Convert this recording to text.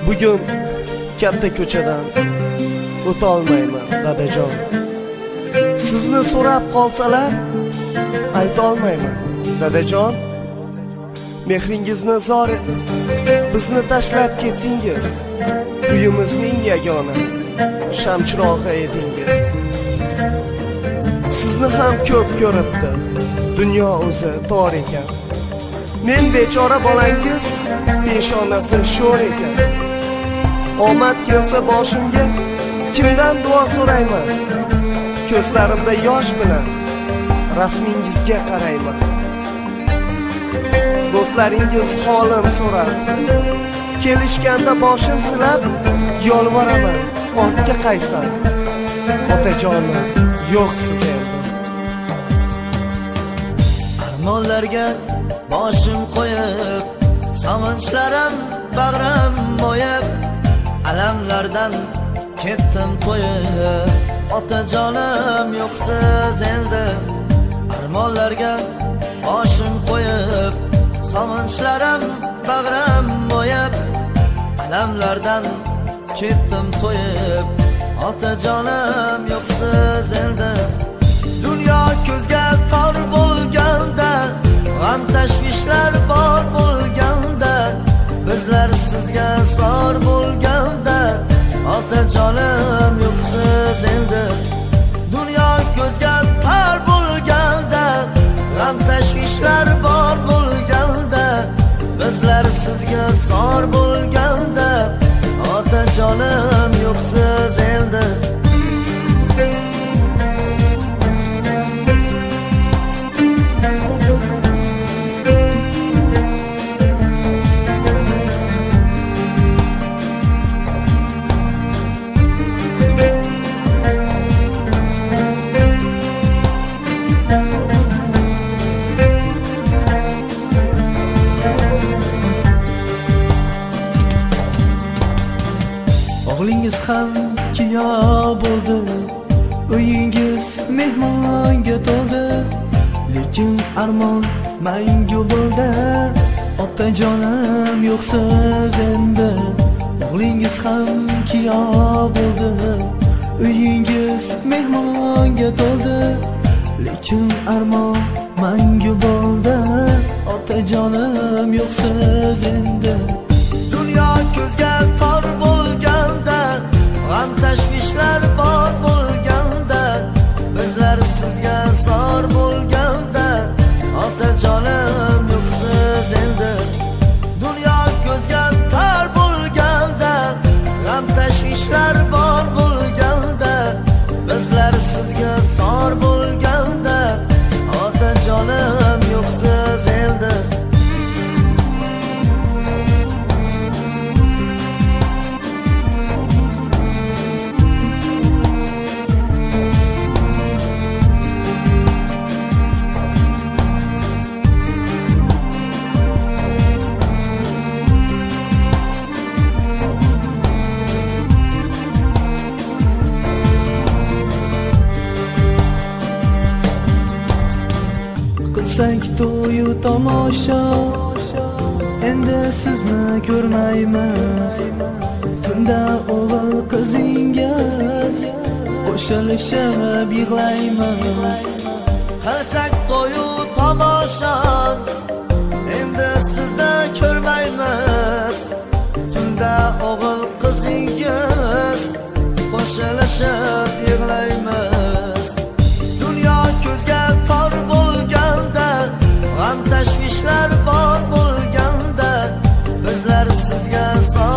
Bugun katta ko'chadan o'tolmayman dadajon. Sizni so'rab qolsalar ayta olmayman dadajon. Mehringizni zor edim, bizni tashlab ketdingiz. Uyimizning yagona shamchirog'i edingiz. Sizni ham ko'p ko'ribdi dunyo o'zi tor ekan. Men bechora bolangiz peshonasi sho'r ekan. Omad kelsa boshimga kimdan duo so'rayman? Ko'zlarimda yosh bilan rasmingizga qarayman. Do'stlaringiz holim so'rar, kelishganda boshim silab yolvoraman, ortga qaysan. Otajonim yo'qsiz endi. Armonlarga boshim qo'yib, sog'inchlarim bag'rim bo'yib, alamlardan ketdim to'yib. Otajonim yo'qsiz endi. Armonlarga boshim qo'yib, sog'inchlarim bag'rim bo'yib, alamlardan ketdim to'yib. Otajonim yo'qsiz endi. Dunyo ko'zga tor bo'lganda, g'am tashvishlar bor bo'lganda, bizlar sizga zor bo'lganda, otajonim yo'qsiz endi. Dunyo ko'zga tor bo'lganda, g'am tashvishlar bor bo'lganda, bizlar sizga zor bo'lganda, otajonim yo'qsiz endi. O'g'lingiz ham kiyo bo'ldi, uyingiz mehmonga to'ldi, lekin armon mangu bo'ldi. Otajonim yo'qsiz endi. O'g'lingiz ham kiyo bo'ldi, uyingiz mehmonga to'ldi, lekin armon mangu bo'ldi. Otajonim yo'qsiz endi. Dunyo ko'zga tor bo'lganda, g'am tashvishlar bor bo'lganda, bizlar sizga zor bo'lganda, otajonim yo'qsiz endi. Dunyo ko'zga tor bo'lganda, g'am tashvishlar bor bo'lganda, bizlar sizga zor bo'lganda, otajonim yo'qsiz endi. Qilsak to'yu tomosha, endi sizni ko'rmaymiz. Tunda o'g'il qizingiz qo'shilishib yig'laymiz. Qilsak to'yu tomosha, endi sizni ko'rmaymiz. Tunda o'g'il qizingiz qo'shilishib yig'laymiz. Dunyo ko'zga tor bo'lganda, g'am tashvishlar bor bo'lganda, bizlar sizga